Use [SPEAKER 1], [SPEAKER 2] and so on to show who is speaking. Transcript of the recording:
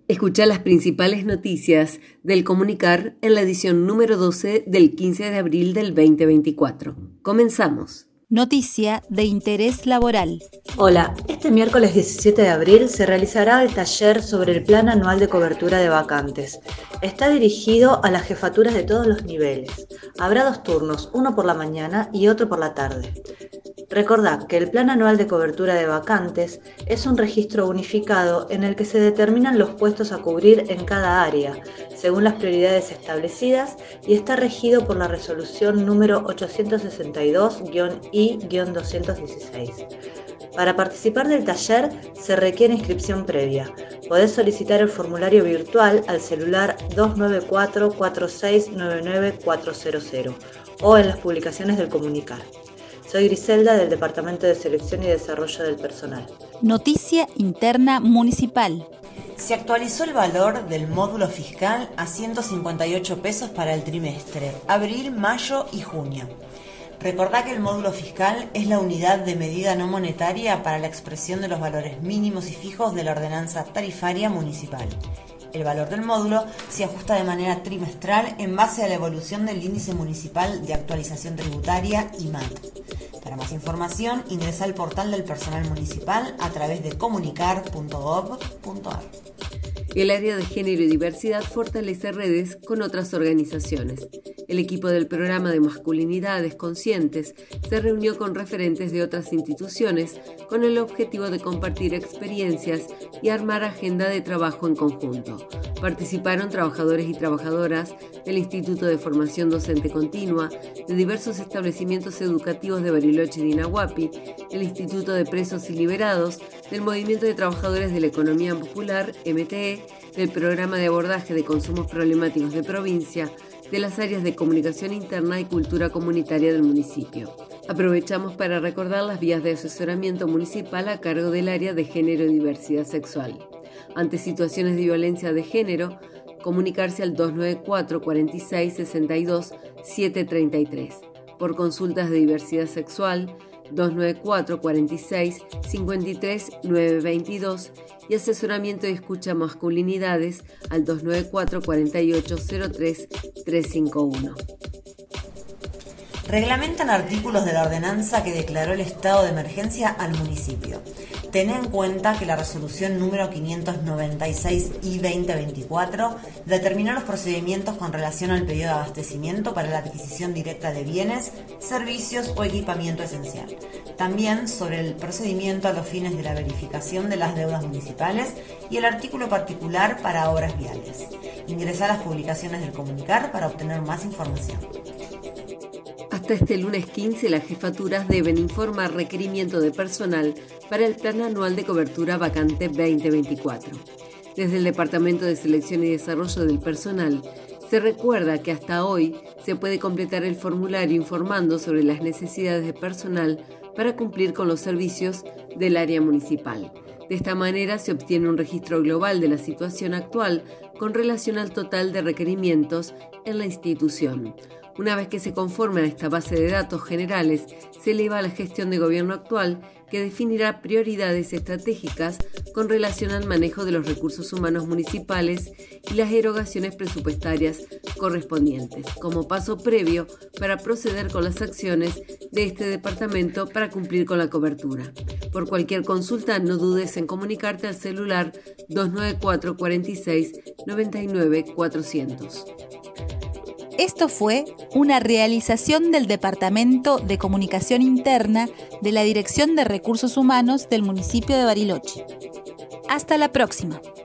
[SPEAKER 1] Escucha las principales noticias del Comunicar en la edición número 12 del 15 de abril del 2024. Comenzamos.
[SPEAKER 2] Noticia de interés laboral.
[SPEAKER 3] Hola, este miércoles 17 de abril se realizará el taller sobre el Plan Anual de Cobertura de Vacantes. Está dirigido a las jefaturas de todos los niveles. Habrá 2 turnos, uno por la mañana y otro por la tarde. Recordad que el Plan Anual de Cobertura de Vacantes es un registro unificado en el que se determinan los puestos a cubrir en cada área, según las prioridades establecidas, y está regido por la resolución número 862-I-216. Para participar del taller se requiere inscripción previa. Podés solicitar el formulario virtual al celular 294-4699-400 o en las publicaciones del Comunicar. Soy Griselda del Departamento de Selección y Desarrollo del Personal.
[SPEAKER 2] Noticia interna municipal.
[SPEAKER 4] Se actualizó el valor del módulo fiscal a 158 pesos para el trimestre, abril, mayo y junio. Recordá que el módulo fiscal es la unidad de medida no monetaria para la expresión de los valores mínimos y fijos de la ordenanza tarifaria municipal. El valor del módulo se ajusta de manera trimestral en base a la evolución del índice municipal de actualización tributaria IMAT. Para más información, ingresa al portal del personal municipal a través de comunicar.gov.ar.
[SPEAKER 1] El área de género y diversidad fortalece redes con otras organizaciones. El equipo del programa de masculinidades conscientes se reunió con referentes de otras instituciones con el objetivo de compartir experiencias y armar agenda de trabajo en conjunto. Participaron trabajadores y trabajadoras del Instituto de Formación Docente Continua, de diversos establecimientos educativos de Bariloche y Dinahuapi, el Instituto de Presos y Liberados, del Movimiento de Trabajadores de la Economía Popular, MTE, del Programa de Abordaje de Consumos Problemáticos de Provincia, de las áreas de comunicación interna y cultura comunitaria del municipio. Aprovechamos para recordar las vías de asesoramiento municipal a cargo del área de género y diversidad sexual. Ante situaciones de violencia de género, comunicarse al 294 46 62 733. Por consultas de diversidad sexual, 294 46 53 922 y asesoramiento y escucha masculinidades al 294 48 03 351.
[SPEAKER 4] Reglamentan artículos de la ordenanza que declaró el estado de emergencia al municipio. Ten en cuenta que la resolución número 596-I-2024 determinó los procedimientos con relación al periodo de abastecimiento para la adquisición directa de bienes, servicios o equipamiento esencial. También sobre el procedimiento a los fines de la verificación de las deudas municipales y el artículo particular para obras viales. Ingresá a las publicaciones del Comunicar para obtener más información.
[SPEAKER 1] Hasta este lunes 15, las jefaturas deben informar requerimiento de personal para el Plan Anual de Cobertura Vacante 2024. Desde el Departamento de Selección y Desarrollo del Personal, se recuerda que hasta hoy se puede completar el formulario informando sobre las necesidades de personal para cumplir con los servicios del área municipal. De esta manera se obtiene un registro global de la situación actual con relación al total de requerimientos en la institución. Una vez que se conforme a esta base de datos generales, se eleva a la gestión de gobierno actual, que definirá prioridades estratégicas con relación al manejo de los recursos humanos municipales y las erogaciones presupuestarias correspondientes, como paso previo para proceder con las acciones de este departamento para cumplir con la cobertura. Por cualquier consulta, no dudes en comunicarte al celular 294 46 99 400.
[SPEAKER 2] Esto fue una realización del Departamento de Comunicación Interna de la Dirección de Recursos Humanos del municipio de Bariloche. Hasta la próxima.